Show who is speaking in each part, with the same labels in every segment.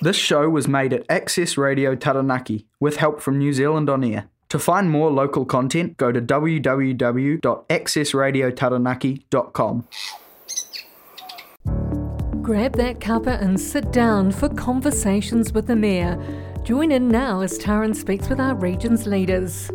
Speaker 1: This show was made at Access Radio Taranaki with help from New Zealand On Air. To find more local content, go to www.accessradiotaranaki.com.
Speaker 2: Grab that cuppa and sit down for Conversations with the Mayor. Join in now as Taran speaks with our region's leaders.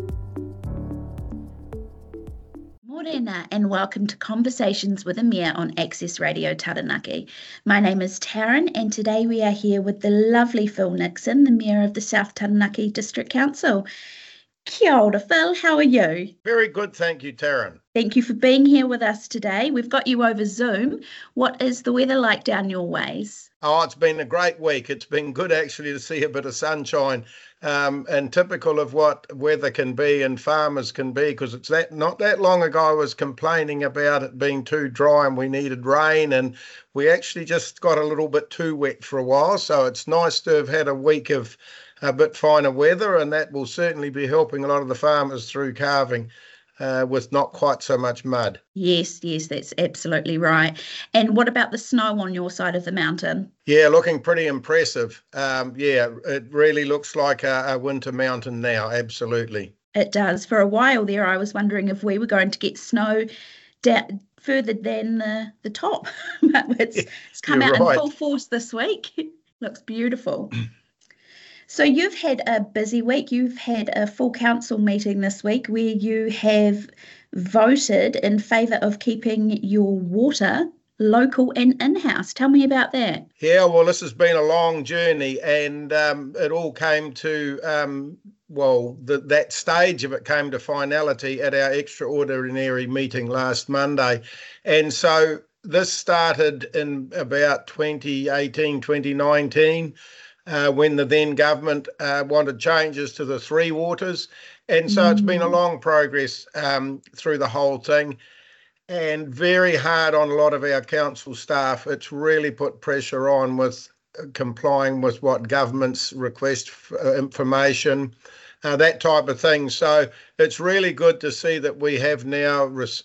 Speaker 3: Morena and welcome to Conversations with Amir on Access Radio Taranaki. My name is Taryn and today we are here with the lovely Phil Nixon, the Mayor of the South Taranaki District Council. Kia ora, Phil, how are you?
Speaker 4: Very good, thank you, Taryn.
Speaker 3: Thank you for being here with us today. We've got you over Zoom. What is the weather like down your ways?
Speaker 4: Oh, it's been a great week. It's been good actually to see a bit of sunshine and typical of what weather can be and farmers can be, because it's not that long ago I was complaining about it being too dry and we needed rain, and we actually just got a little bit too wet for a while. So it's nice to have had a week of a bit finer weather, and that will certainly be helping a lot of the farmers through calving. With not quite so much mud.
Speaker 3: Yes, that's absolutely right. And what about the snow on your side of the mountain?
Speaker 4: Yeah, looking pretty impressive. It really looks like a winter mountain now, absolutely.
Speaker 3: It does. For a while there, I was wondering if we were going to get snow further than the top. But it's come out in full force this week. Looks beautiful. So you've had a busy week. You've had a full council meeting this week where you have voted in favour of keeping your water local and in-house. Tell me about that.
Speaker 4: Yeah, well, this has been a long journey, and it all came to, that stage of it came to finality at our extraordinary meeting last Monday. And so this started in about 2018, 2019. When the then government wanted changes to the three waters. And so it's been a long progress through the whole thing, and very hard on a lot of our council staff. It's really put pressure on with complying with what government's request for information, that type of thing. So it's really good to see that we have now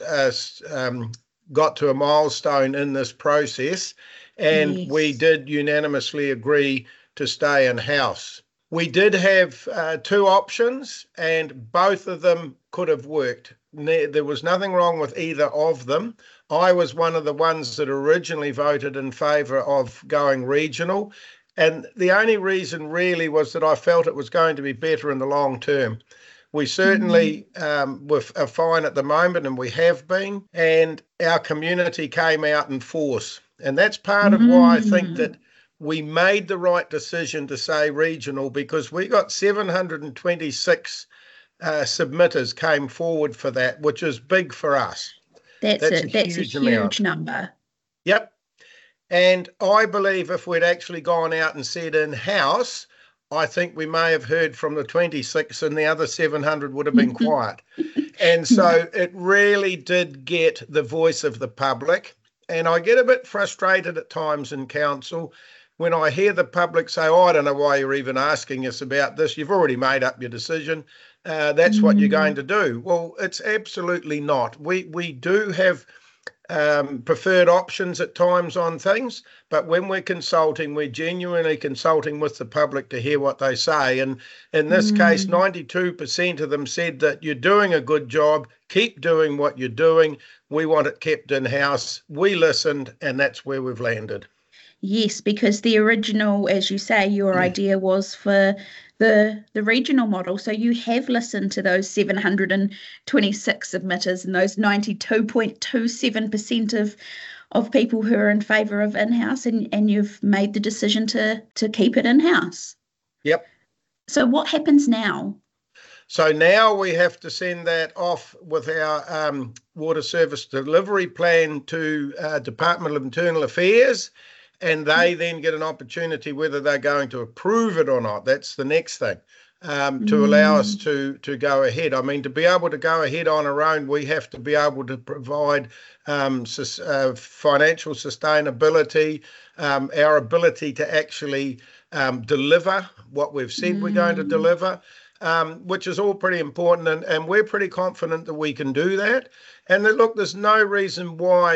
Speaker 4: got to a milestone in this process, and we did unanimously agree to stay in-house. We did have two options, and both of them could have worked. There was nothing wrong with either of them. I was one of the ones that originally voted in favour of going regional, and the only reason really was that I felt it was going to be better in the long term. We certainly are fine at the moment, and we have been, and our community came out in force. And that's part of why I think that we made the right decision to say regional, because we got 726 submitters came forward for that, which is big for us.
Speaker 3: That's a huge number.
Speaker 4: Yep. And I believe if we'd actually gone out and said in-house, I think we may have heard from the 26 and the other 700 would have been quiet. And so it really did get the voice of the public. And I get a bit frustrated at times in council when I hear the public say, I don't know why you're even asking us about this. You've already made up your decision. That's what you're going to do. Well, it's absolutely not. We do have preferred options at times on things, but when we're consulting, we're genuinely consulting with the public to hear what they say. And in this case, 92% of them said that you're doing a good job, keep doing what you're doing. We want it kept in-house. We listened, and that's where we've landed.
Speaker 3: Yes, because the original, as you say, your idea was for the regional model. So you have listened to those 726 submitters and those 92.27% of people who are in favour of in-house, and you've made the decision to keep it in-house.
Speaker 4: Yep.
Speaker 3: So what happens now?
Speaker 4: So now we have to send that off with our water service delivery plan to Department of Internal Affairs. And they then get an opportunity whether they're going to approve it or not. That's the next thing, to allow us to go ahead. I mean, to be able to go ahead on our own, we have to be able to provide financial sustainability, our ability to actually deliver what we've said we're going to deliver, which is all pretty important. And we're pretty confident that we can do that. And look, there's no reason why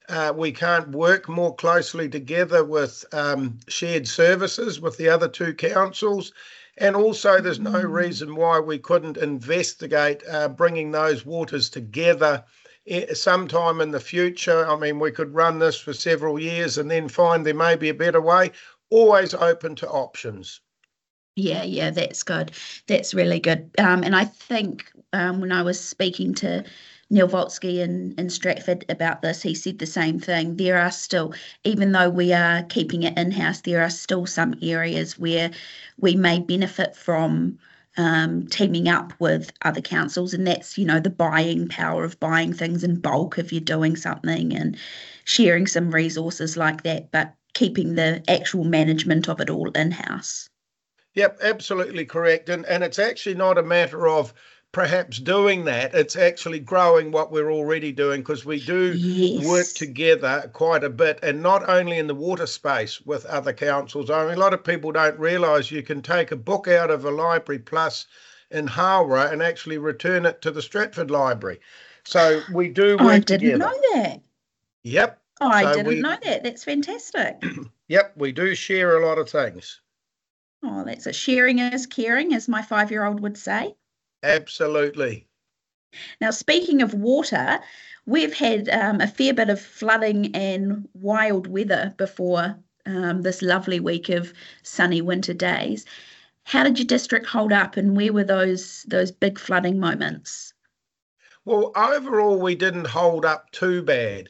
Speaker 4: We can't work more closely together with shared services with the other two councils. And also, there's no reason why we couldn't investigate bringing those waters together sometime in the future. I mean, we could run this for several years and then find there may be a better way. Always open to options.
Speaker 3: Yeah, that's good. That's really good. And I think when I was speaking to Neil Volsky in Stratford about this, he said the same thing. There are still, even though we are keeping it in-house, there are still some areas where we may benefit from teaming up with other councils, and that's, the buying power of buying things in bulk if you're doing something and sharing some resources like that, but keeping the actual management of it all in-house.
Speaker 4: Yep, absolutely correct. And it's actually not a matter of perhaps doing that. It's actually growing what we're already doing, because we do work together quite a bit, and not only in the water space with other councils. I mean, a lot of people don't realise you can take a book out of a library plus in Hawera and actually return it to the Stratford Library. So we do work together.
Speaker 3: I didn't know that.
Speaker 4: Yep.
Speaker 3: Oh, I didn't know that. That's fantastic.
Speaker 4: Yep, we do share a lot of things.
Speaker 3: Oh, that's it. Sharing is caring, as my 5-year-old would say.
Speaker 4: Absolutely.
Speaker 3: Now, speaking of water, we've had a fair bit of flooding and wild weather before this lovely week of sunny winter days. How did your district hold up, and where were those big flooding moments?
Speaker 4: Well, overall, we didn't hold up too bad.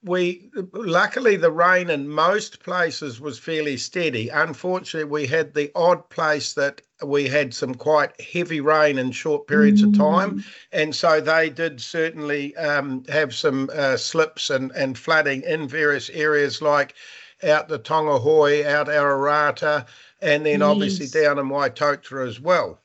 Speaker 4: Luckily, the rain in most places was fairly steady. Unfortunately, we had the odd place that we had some quite heavy rain in short periods of time, and so they did certainly have some slips and flooding in various areas, like out the Tongahoe, out Ararata, and then obviously down in Waitotara as well.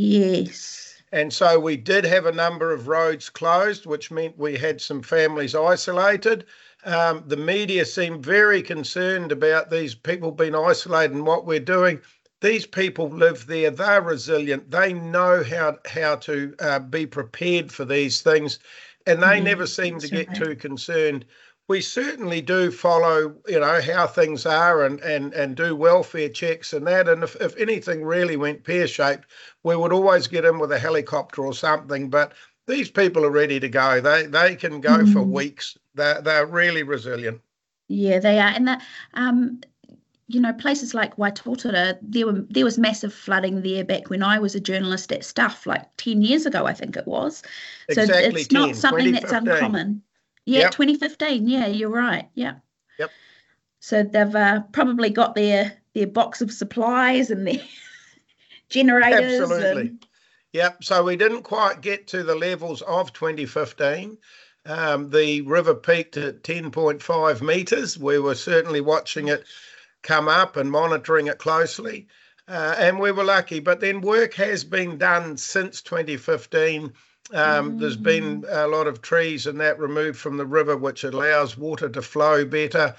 Speaker 3: Yes.
Speaker 4: And so we did have a number of roads closed, which meant we had some families isolated. The media seemed very concerned about these people being isolated and what we're doing. These people live there. They're resilient. They know how to be prepared for these things, and they never seem to get too concerned. We certainly do follow, how things are and do welfare checks and that. And if anything really went pear-shaped, we would always get in with a helicopter or something. But these people are ready to go. They can go for weeks. They're really resilient.
Speaker 3: Yeah, they are. And places like Waitotara, there was massive flooding there back when I was a journalist at Stuff, like 10 years ago, I think it was. So
Speaker 4: exactly,
Speaker 3: it's not something that's uncommon. Yeah, yep. 2015. Yeah, you're right. Yeah.
Speaker 4: Yep.
Speaker 3: So they've probably got their box of supplies and their generators.
Speaker 4: Absolutely. Yep. So we didn't quite get to the levels of 2015. The river peaked at 10.5 metres. We were certainly watching it come up and monitoring it closely. And we were lucky. But then work has been done since 2015. There's been a lot of trees and that removed from the river, which allows water to flow better.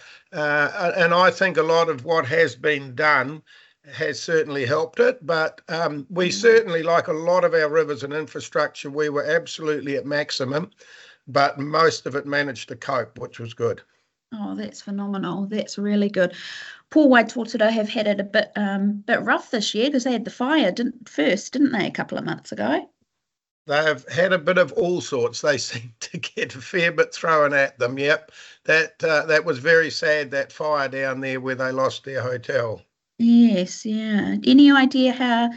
Speaker 4: And I think a lot of what has been done has certainly helped it. But we certainly, like a lot of our rivers and infrastructure, we were absolutely at maximum, but most of it managed to cope, which was good.
Speaker 3: Oh, that's phenomenal. That's really good. Poor Waitotara have had it a bit rough this year, because they had the fire didn't they, a couple of months ago?
Speaker 4: They've had a bit of all sorts. They seem to get a fair bit thrown at them. Yep, that was very sad, that fire down there where they lost their hotel.
Speaker 3: Yes, yeah. Any idea how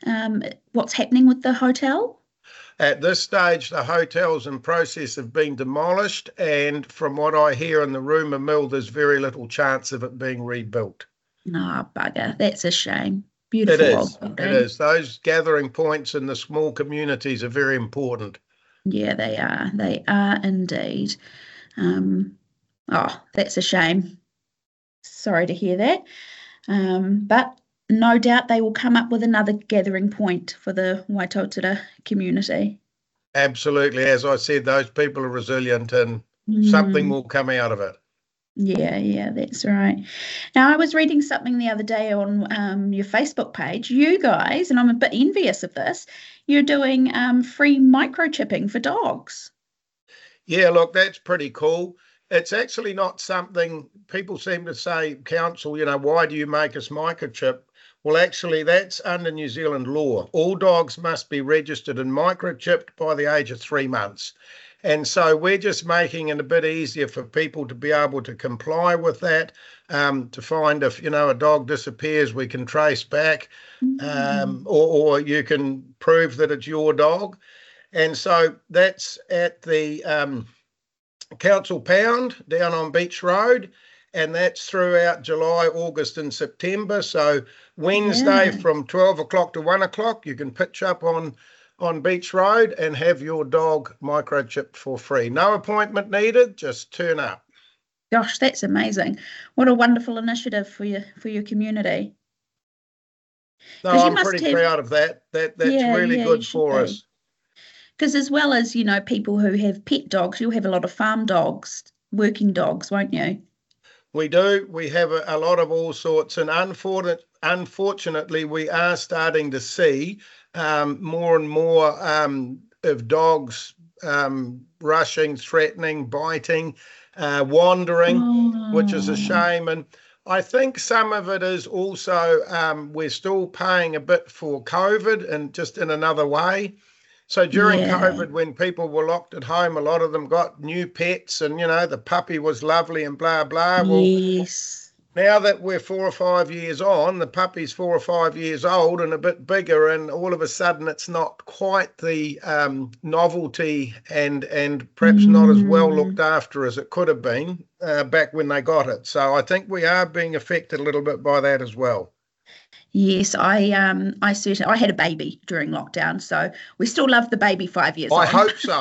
Speaker 3: what's happening with the hotel?
Speaker 4: At this stage, the hotel's in process of being demolished, and from what I hear in the rumour mill, there's very little chance of it being rebuilt.
Speaker 3: No, bugger. That's a shame. Beautiful.
Speaker 4: It is. Those gathering points in the small communities are very important.
Speaker 3: Yeah, they are. They are indeed. That's a shame. Sorry to hear that. But no doubt they will come up with another gathering point for the Waitotara community.
Speaker 4: Absolutely. As I said, those people are resilient, and something will come out of it.
Speaker 3: Yeah, that's right. Now, I was reading something the other day on your Facebook page. You guys, and I'm a bit envious of this, you're doing free microchipping for dogs.
Speaker 4: Yeah, look, that's pretty cool. it's actually not something people seem to say, council, why do you make us microchip? Well, actually, that's under New Zealand law. All dogs must be registered and microchipped by the age of 3 months. And so we're just making it a bit easier for people to be able to comply with that, to find if, a dog disappears, we can trace back, or you can prove that it's your dog. And so that's at the Council Pound down on Beach Road, and that's throughout July, August and September. So Wednesday from 12 o'clock to 1 o'clock, you can pitch up on Beach Road and have your dog microchipped for free. No appointment needed, just turn up.
Speaker 3: Gosh, that's amazing. What a wonderful initiative for your community.
Speaker 4: No, I'm pretty proud of that. That's really good for us.
Speaker 3: Because as well as, people who have pet dogs, you'll have a lot of farm dogs, working dogs, won't you?
Speaker 4: We do. We have a lot of all sorts. And unfortunately, we are starting to see more and more of dogs rushing, threatening, biting, wandering, which is a shame. And I think some of it is also we're still paying a bit for COVID, and just in another way. So during COVID, when people were locked at home, a lot of them got new pets, and, the puppy was lovely and blah, blah. Well,
Speaker 3: yes.
Speaker 4: Now that we're 4 or 5 years on, the puppy's 4 or 5 years old and a bit bigger, and all of a sudden it's not quite the novelty and perhaps not as well looked after as it could have been back when they got it. So I think we are being affected a little bit by that as well.
Speaker 3: Yes, I had a baby during lockdown, so we still love the baby 5 years on.
Speaker 4: I hope so.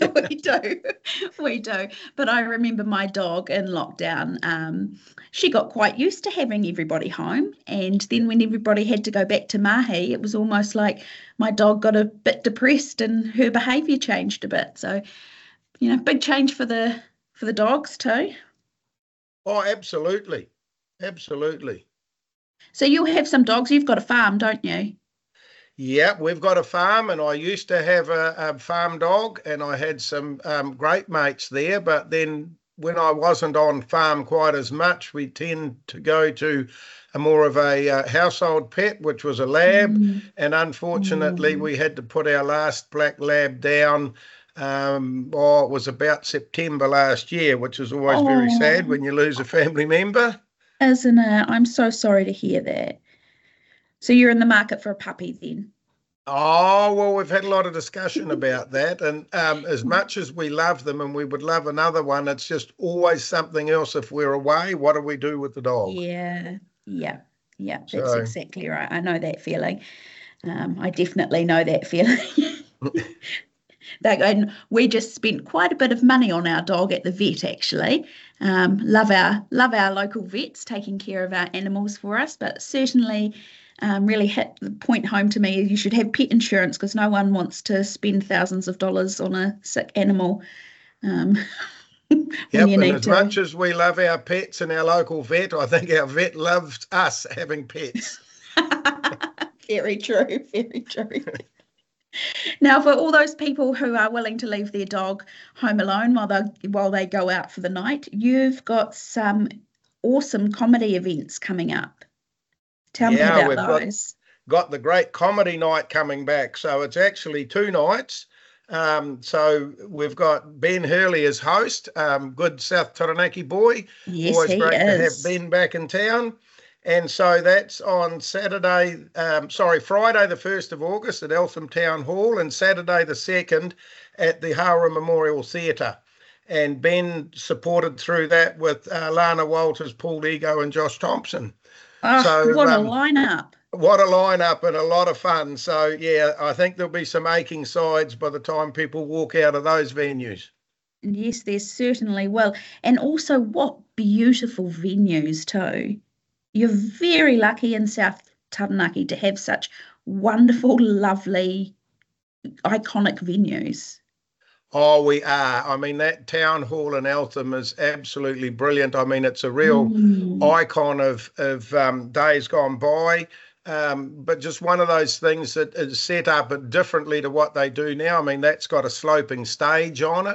Speaker 3: We do. But I remember my dog in lockdown, she got quite used to having everybody home, and then when everybody had to go back to mahi, it was almost like my dog got a bit depressed and her behaviour changed a bit. So, big change for the dogs too.
Speaker 4: Oh, absolutely. Absolutely.
Speaker 3: So you have some dogs. You've got a farm, don't you?
Speaker 4: Yeah, we've got a farm, and I used to have a farm dog, and I had some great mates there. But then when I wasn't on farm quite as much, we tend to go to a more of a household pet, which was a lab. And unfortunately, we had to put our last black lab down. It was about September last year, which is always very sad when you lose a family member.
Speaker 3: Isn't it? I'm so sorry to hear that. So you're in the market for a puppy then?
Speaker 4: Oh, well, we've had a lot of discussion about that. And as much as we love them and we would love another one, it's just always something else. If we're away, what do we do with the dog?
Speaker 3: Yeah. That's exactly right. I know that feeling. I definitely know that feeling. And we just spent quite a bit of money on our dog at the vet, actually. Love our local vets taking care of our animals for us, but certainly really hit the point home to me. You should have pet insurance, because no one wants to spend thousands of dollars on a sick animal.
Speaker 4: And as much as we love our pets and our local vet, I think our vet loves us having pets.
Speaker 3: Very true, very true. Now, for all those people who are willing to leave their dog home alone while they go out for the night, you've got some awesome comedy events coming up. Tell me about those.
Speaker 4: Got the great comedy night coming back. So it's actually 2 nights. So we've got Ben Hurley as host, good South Taranaki boy.
Speaker 3: Yes,
Speaker 4: always great
Speaker 3: to
Speaker 4: have Ben back in town. And so that's on Friday the 1st of August at Eltham Town Hall, and Saturday the 2nd at the Hara Memorial Theatre. And Ben supported through that with Lana Walters, Paul Ego and Josh Thompson.
Speaker 3: Oh, what a lineup.
Speaker 4: What a lineup, and a lot of fun. So, yeah, I think there'll be some aching sides by the time people walk out of those venues.
Speaker 3: Yes, there certainly will. And also, what beautiful venues too. You're very lucky in South Taranaki to have such wonderful, lovely, iconic venues.
Speaker 4: Oh, we are. I mean, that town hall in Eltham is absolutely brilliant. I mean, it's a real icon of days gone by, but just one of those things that is set up differently to what they do now. I mean, that's got a sloping stage on it.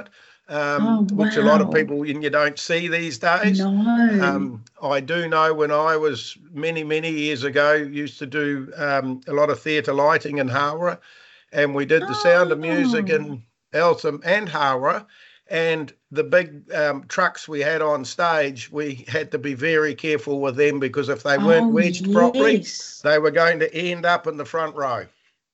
Speaker 4: which a lot of people you don't see these days.
Speaker 3: No.
Speaker 4: I do know when I was many years ago, used to do a lot of theatre lighting in Howrah, and we did the Sound of Music in Eltham and Howrah. And the big trucks we had on stage, we had to be very careful with them, because if they weren't wedged properly, they were going to end up in the front row.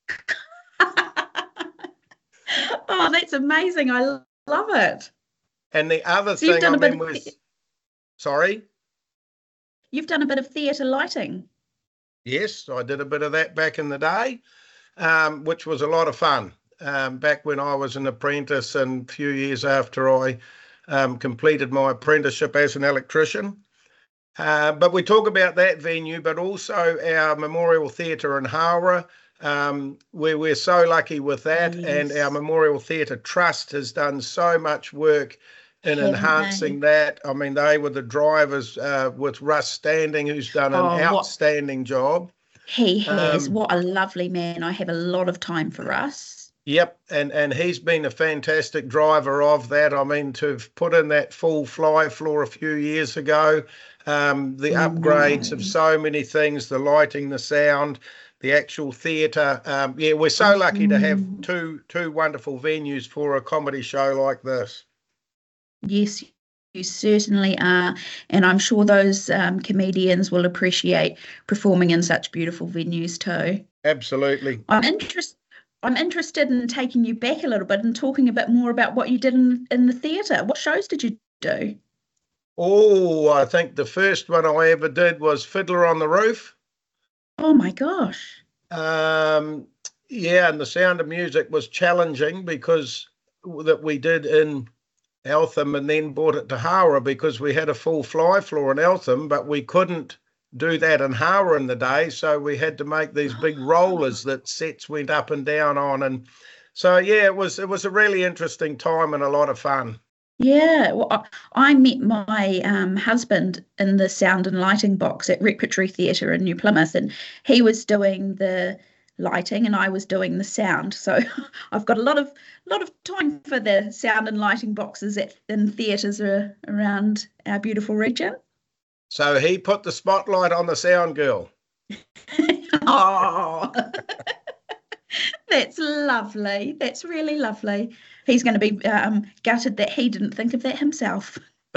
Speaker 3: Oh, that's amazing. I love it.
Speaker 4: And the other thing I mean was... Sorry?
Speaker 3: You've done a bit of theatre lighting.
Speaker 4: Yes, I did a bit of that back in the day, which was a lot of fun. Back when I was an apprentice and a few years after I completed my apprenticeship as an electrician. But we talk about that venue, but also our Memorial Theatre in Howrah, where we're so lucky with that. Yes. And our Memorial Theatre Trust has done so much work in enhancing that. I mean, they were the drivers with Russ Standing, who's done an outstanding job.
Speaker 3: He has. What a lovely man. I have a lot of time for Russ.
Speaker 4: Yep, and he's been a fantastic driver of that. I mean, to have put in that full fly floor a few years ago, the upgrades of so many things, the lighting, the sound, the actual theatre. We're so lucky to have two wonderful venues for a comedy show like this.
Speaker 3: Yes, you certainly are. And I'm sure those comedians will appreciate performing in such beautiful venues too.
Speaker 4: Absolutely.
Speaker 3: I'm interested in taking you back a little bit and talking a bit more about what you did in the theatre. What shows did you do?
Speaker 4: Oh, I think the first one I ever did was Fiddler on the Roof.
Speaker 3: Oh, my gosh.
Speaker 4: And the Sound of Music was challenging because that we did in Eltham and then brought it to Howrah, because we had a full fly floor in Eltham, but we couldn't do that in Howrah in the day, so we had to make these big rollers that sets went up and down on. And so it was a really interesting time and a lot of fun.
Speaker 3: Yeah, well, I met my husband in the sound and lighting box at Repertory Theatre in New Plymouth, and he was doing the lighting and I was doing the sound. So I've got a lot of time for the sound and lighting boxes in theatres around our beautiful region.
Speaker 4: So he put the spotlight on the sound girl.
Speaker 3: Oh, that's lovely. That's really lovely. He's going to be gutted that he didn't think of that himself.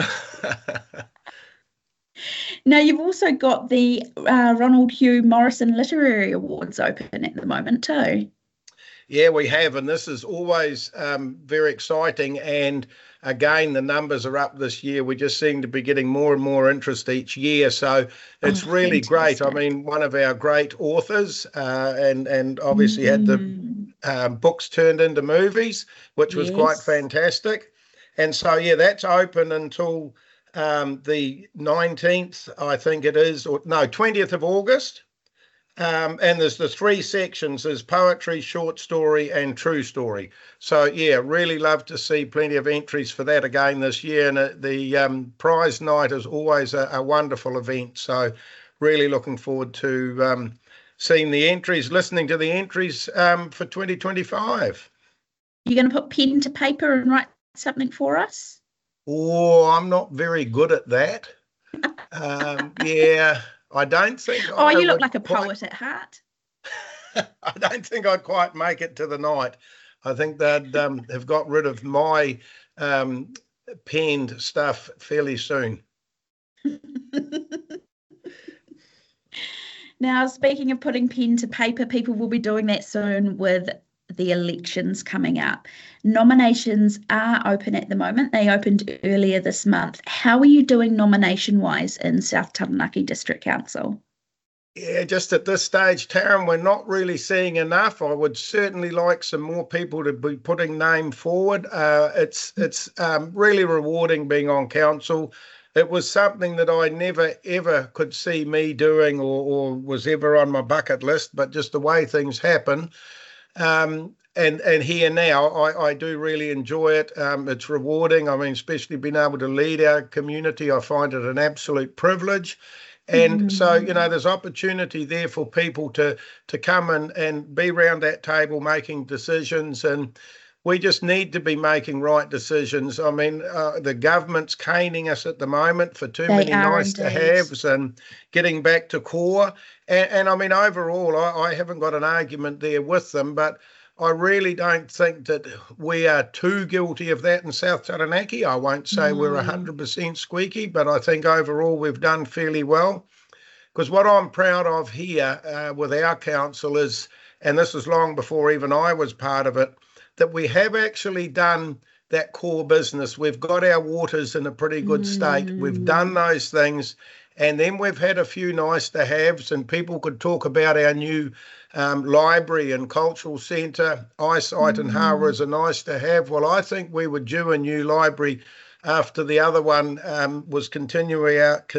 Speaker 3: Now, you've also got the Ronald Hugh Morrison Literary Awards open at the moment too.
Speaker 4: Yeah, we have, and this is always very exciting. And again, the numbers are up this year. We just seem to be getting more and more interest each year. So it's really great. I mean, one of our great authors and obviously had the books turned into movies, which was quite fantastic. And so, that's open until the 19th, I think it is, 20th of August. And there's the three sections. There's poetry, short story and true story. So, really love to see plenty of entries for that again this year. And the prize night is always a wonderful event. So really looking forward to seeing the entries, listening to the entries for 2025.
Speaker 3: You're going to put pen to paper and write something for us?
Speaker 4: Oh, I'm not very good at that. I don't think.
Speaker 3: Oh, you look like a poet at heart.
Speaker 4: I don't think I'd quite make it to the night. I think they'd have got rid of my penned stuff fairly soon.
Speaker 3: Now, speaking of putting pen to paper, people will be doing that soon with the elections coming up. Nominations are open at the moment. They opened earlier this month. How are you doing nomination-wise in South Taranaki District Council?
Speaker 4: Yeah, just at this stage, Taryn, we're not really seeing enough. I would certainly like some more people to be putting name forward. It's really rewarding being on council. It was something that I never, ever could see me doing or was ever on my bucket list, but just the way things happen. And here now, I do really enjoy it. It's rewarding. I mean, especially being able to lead our community, I find it an absolute privilege. And so, there's opportunity there for people to come and be around that table making decisions. And we just need to be making right decisions. I mean, the government's caning us at the moment for too many nice to haves and getting back to core. And I mean, overall, I haven't got an argument there with them, but I really don't think that we are too guilty of that in South Taranaki. I won't say we're 100% squeaky, but I think overall we've done fairly well. Because what I'm proud of here with our council is, and this is long before even I was part of it, that we have actually done that core business. We've got our waters in a pretty good state. We've done those things. And then we've had a few nice to haves, and people could talk about our new library and cultural centre. Eyesight and Hara is a nice to have. Well, I think we were due a new library after the other one was continually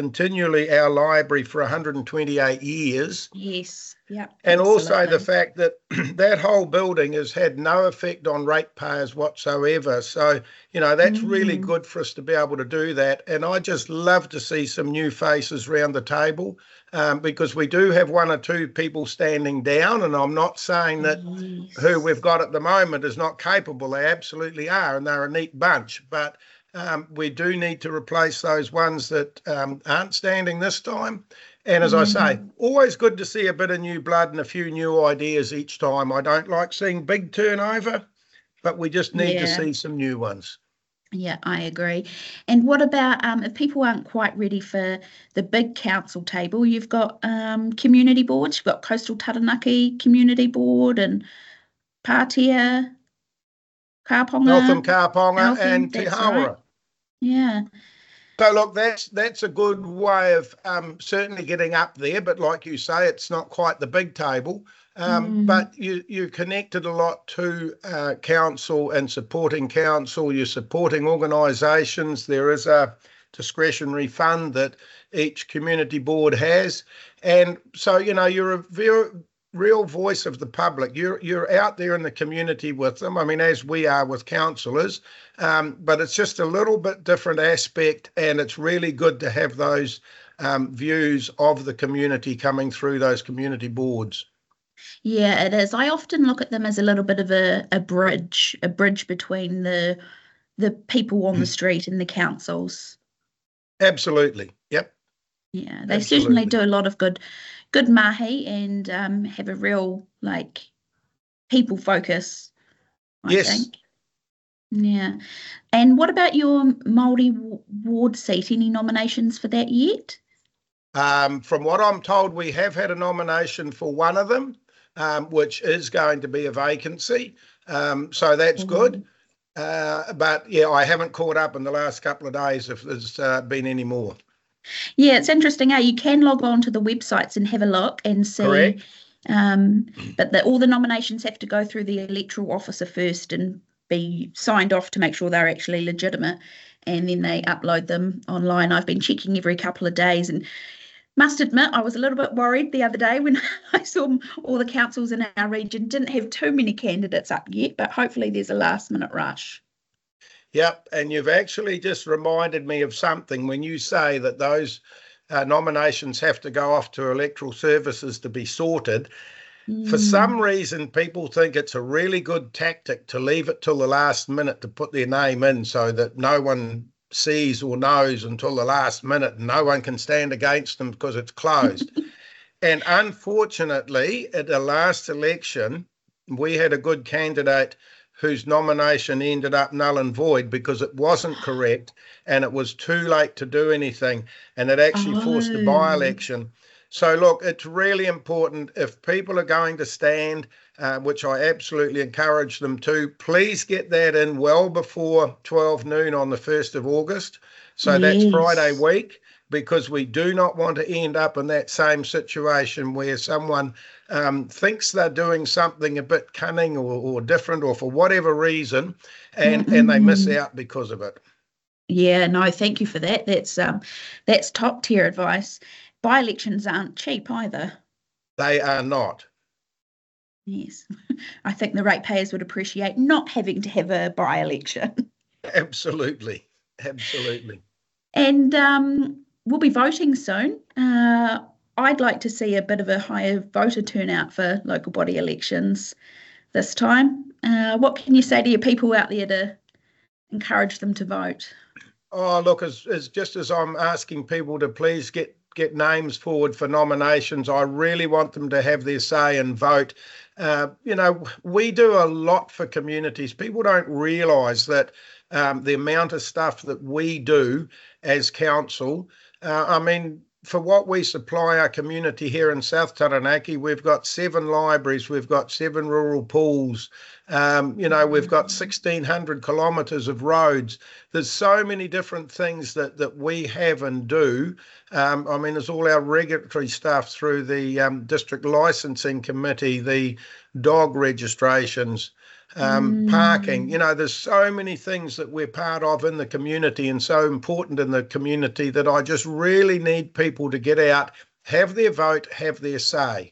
Speaker 4: our library for 128 years.
Speaker 3: Yes, yeah.
Speaker 4: And also the fact that that whole building has had no effect on ratepayers whatsoever. So, you know, that's really good for us to be able to do that. And I just love to see some new faces around the table because we do have one or two people standing down. And I'm not saying that who we've got at the moment is not capable. They absolutely are, and they're a neat bunch. But we do need to replace those ones that aren't standing this time. And as I say, always good to see a bit of new blood and a few new ideas each time. I don't like seeing big turnover, but we just need to see some new ones.
Speaker 3: Yeah, I agree. And what about if people aren't quite ready for the big council table, you've got community boards, you've got Coastal Taranaki Community Board and Pātea, Kāponga.
Speaker 4: Eltham, Kāponga and Te Hawara.
Speaker 3: Right. Yeah.
Speaker 4: So look, that's a good way of certainly getting up there. But like you say, it's not quite the big table. But you connected a lot to council and supporting council. You're supporting organisations. There is a discretionary fund that each community board has, and so you know you're a very real voice of the public. You're out there in the community with them. I mean, as we are with councillors, but it's just a little bit different aspect, and it's really good to have those views of the community coming through those community boards.
Speaker 3: Yeah, it is. I often look at them as a little bit of a bridge between the people on the street and the councils.
Speaker 4: Absolutely. Yep.
Speaker 3: Yeah, they certainly do a lot of good mahi and have a real people focus, I think. Yeah. And what about your Māori ward seat? Any nominations for that yet?
Speaker 4: From what I'm told, we have had a nomination for one of them, which is going to be a vacancy. So that's good. But yeah, I haven't caught up in the last couple of days if there's been any more.
Speaker 3: Yeah, it's interesting. You can log on to the websites and have a look and see.
Speaker 4: Correct.
Speaker 3: But all the nominations have to go through the electoral officer first and be signed off to make sure they're actually legitimate, and then they upload them online. I've been checking every couple of days, and must admit I was a little bit worried the other day when I saw all the councils in our region didn't have too many candidates up yet, but hopefully there's a last minute rush.
Speaker 4: Yep, and you've actually just reminded me of something when you say that those nominations have to go off to electoral services to be sorted. For some reason, people think it's a really good tactic to leave it till the last minute to put their name in so that no one sees or knows until the last minute and no one can stand against them because it's closed. And unfortunately, at the last election, we had a good candidate whose nomination ended up null and void because it wasn't correct and it was too late to do anything, and it actually forced a by-election. So look, it's really important if people are going to stand, which I absolutely encourage them to, please get that in well before 12 noon on the 1st of August. So that's Friday week, because we do not want to end up in that same situation where someone thinks they're doing something a bit cunning or different or for whatever reason, and they miss out because of it.
Speaker 3: Yeah, no, thank you for that. That's top tier advice. By-elections aren't cheap either.
Speaker 4: They are not.
Speaker 3: Yes. I think the ratepayers would appreciate not having to have a by-election.
Speaker 4: Absolutely. Absolutely.
Speaker 3: And we'll be voting soon. I'd like to see a bit of a higher voter turnout for local body elections this time. What can you say to your people out there to encourage them to vote?
Speaker 4: Oh, look, as just as I'm asking people to please get names forward for nominations, I really want them to have their say and vote. We do a lot for communities. People don't realise that the amount of stuff that we do as council. For what we supply our community here in South Taranaki, we've got 7 libraries, we've got 7 rural pools, we've got 1,600 kilometres of roads. There's so many different things that we have and do. There's all our regulatory stuff through the District Licensing Committee, the dog registrations, parking. There's so many things that we're part of in the community and so important in the community that I just really need people to get out, have their vote, have their say.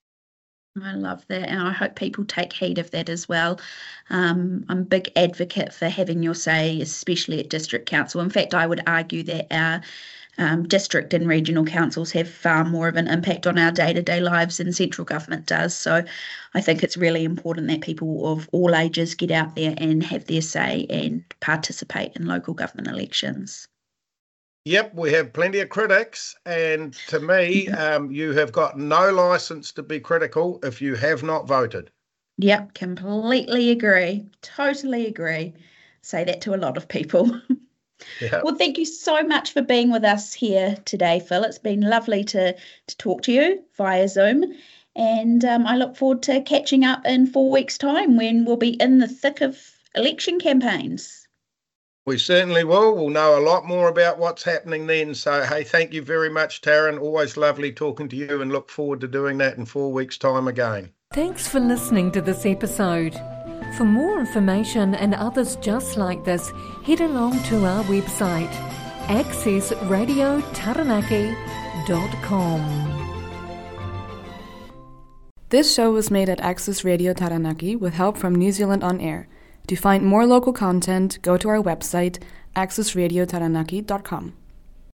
Speaker 3: I love that, and I hope people take heed of that as well. I'm a big advocate for having your say, especially at District Council. In fact, I would argue that our district and regional councils have far more of an impact on our day-to-day lives than central government does. So I think it's really important that people of all ages get out there and have their say and participate in local government elections.
Speaker 4: Yep, we have plenty of critics, and to me, you have got no licence to be critical if you have not voted.
Speaker 3: Yep, completely agree. Totally agree. Say that to a lot of people.
Speaker 4: Yeah.
Speaker 3: Well, thank you so much for being with us here today, Phil. It's been lovely to talk to you via Zoom, and I look forward to catching up in 4 weeks' time when we'll be in the thick of election campaigns.
Speaker 4: We certainly will. We'll know a lot more about what's happening then. So, hey, thank you very much, Taryn. Always lovely talking to you, and look forward to doing that in 4 weeks' time again.
Speaker 2: Thanks for listening to this episode. For more information and others just like this, head along to our website, accessradiotaranaki.com.
Speaker 5: This show was made at Access Radio Taranaki with help from New Zealand On Air. To find more local content, go to our website, accessradiotaranaki.com.